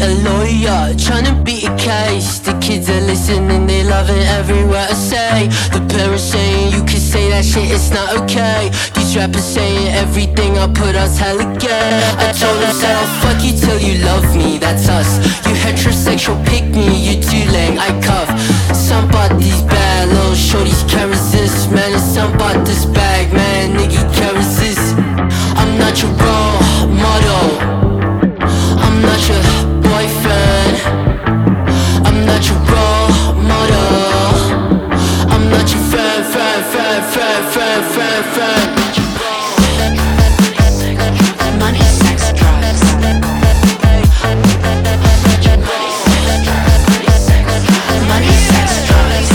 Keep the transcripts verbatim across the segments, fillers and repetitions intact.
a lawyer, tryna beat a case. The kids are listening, they loving every word I say. The parents saying you can say that shit, it's not okay. These rappers saying everything I put out's hella gay. I told them, said I'll fuck you till you love me, that's us. You heterosexual pick me, you too lame, I cuff. Somebody's bad, little shorties can't resist. Man, it's somebody's this bag, man, nigga can't resist. I'm not your role model, I'm not your boyfriend, I'm not your role model, I'm not your friend, friend, friend, friend, friend, friend, friend. Money, sex, drugs. Money, sex, drugs.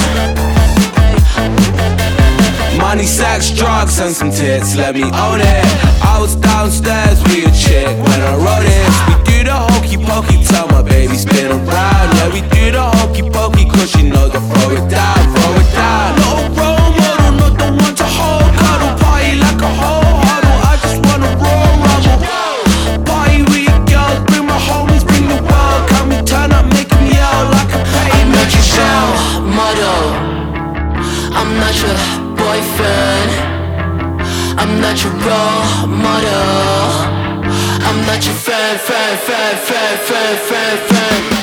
Money, sex, drugs, and some tits, let me own it. I was downstairs with a chick when I wrote this. We do the hokey pokey, tell my baby spin around. Yeah, we do the hokey pokey, cause she knows to throw it down, throw it down. Not a role model, not the one to hold, cuddle, party like a whole huddle. I just wanna roll, rumble. Party with your girls, bring my homies, bring the world. Can we turn up, make them yell like a pain? I'm not your role model, I'm not your boyfriend, I'm not your role model, I'm not your friend, friend, friend, friend, friend, friend, friend.